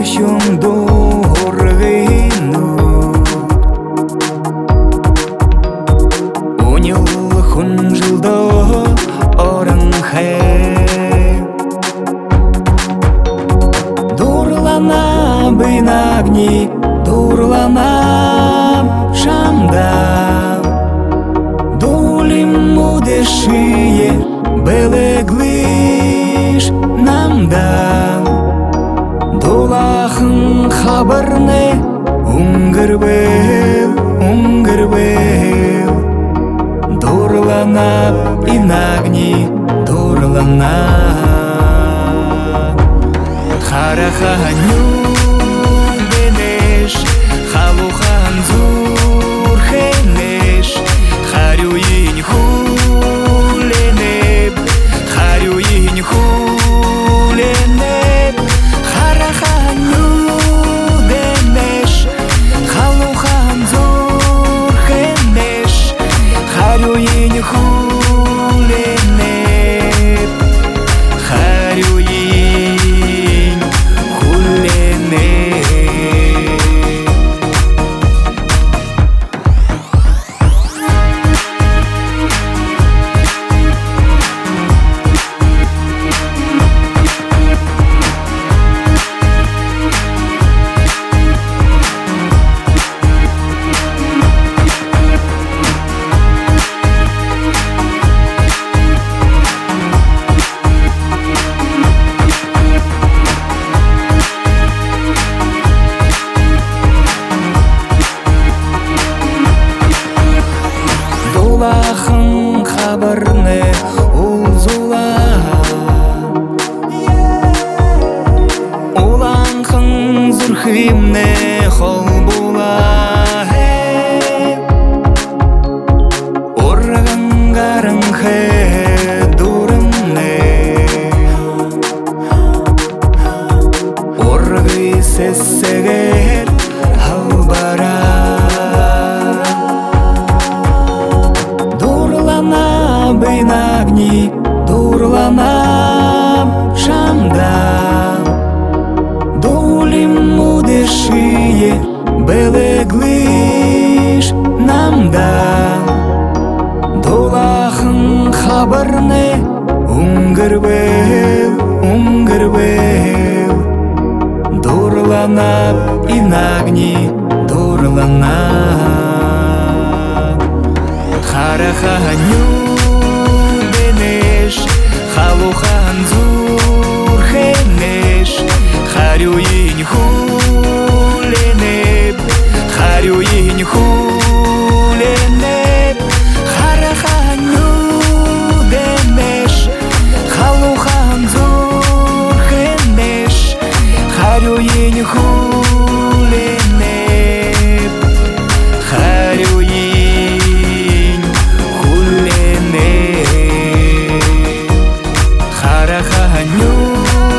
доргину Унил хунжилдо оранхе Дурлана бинагни дурлана шамда Дулим мудешие белеглиш намда Долахын хабарне унгырбел Дурлана инагни дурлана Хараханю бенеш халухан зурхенеш Харюин хуленеп Харюин хуленеп Хараханю бенеш халухан зурхенеш Харюин хуленеп Харюин Долахын хабарне улзула Уланхын зурхимне холбула Органгарынхе дурымне Оргы сессегер халбара Бинагни дурлана шамда Дулим мудешие белеглиш намда Долахын хабарне унгырбел Дурлана инагни дурлана Хараханю халухан зурхенеш Харюин хуленеп Харюин хуленеп Хараханю денеш халухан зурхенеш Харюин хуленеп Харюин хуленеп Хараханю